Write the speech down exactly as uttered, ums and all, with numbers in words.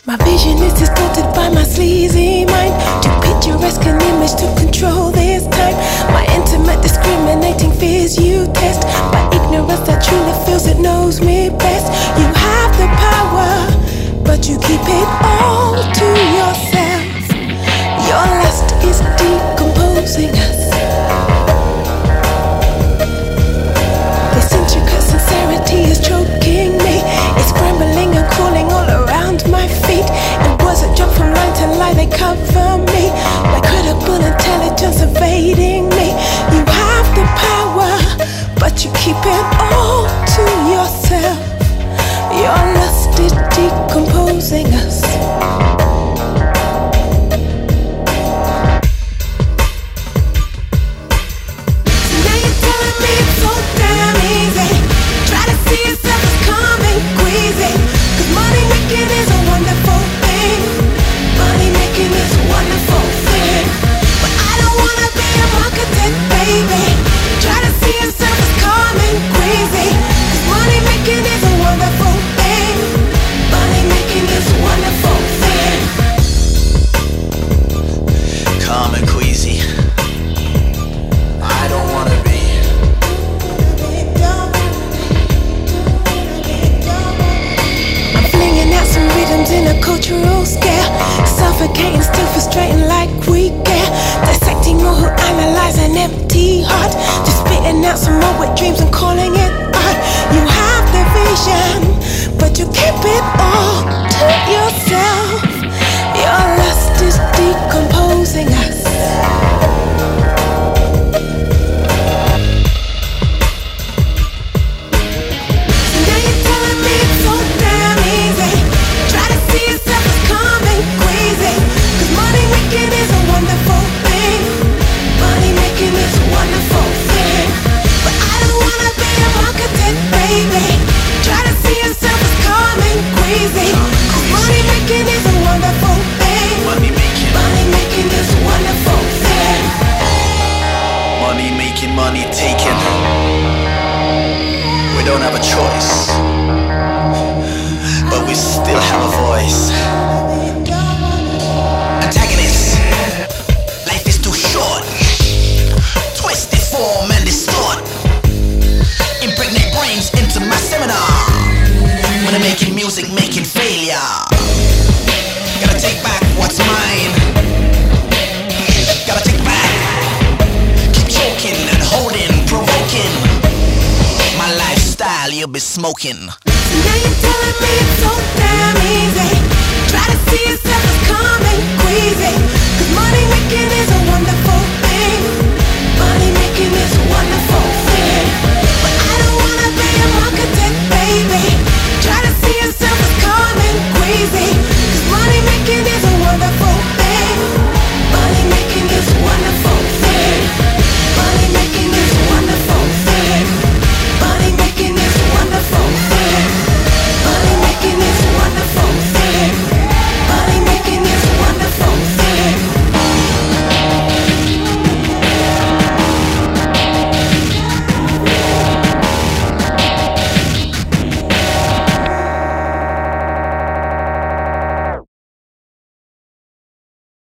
My vision is distorted by my sleazy mind. Too picturesque an image to control this time. My intimate discriminating fears you test. By ignorance that truly feels it knows me best. You have the power, but you keep it all to yourself. Your lust is decomposing us. This intricate sincerity is choking me. It's scrambling and crawling all around my feet. And words that jump from line to line, they cover me. My credible intelligence evading me. You have the power, but you keep it all to yourself. Your lust is decomposing us. Cultural scale, suffocating, still frustrating like we care. Dissecting all who analyze an empty heart. Just spitting out some more wet dreams and calling it art. You have the vision, but you keep it all to yourself. Your lust is decomposing us. Money taken. We don't have a choice, but we still have a voice. Antagonists, life is too short. Twist, deform and distort. Impregnate brains into my seminar. When I'm making music, making failure. Gotta take back what's mine. Gotta take back. And holding, provoking my lifestyle, you'll be smoking. So now you're telling me it's so damn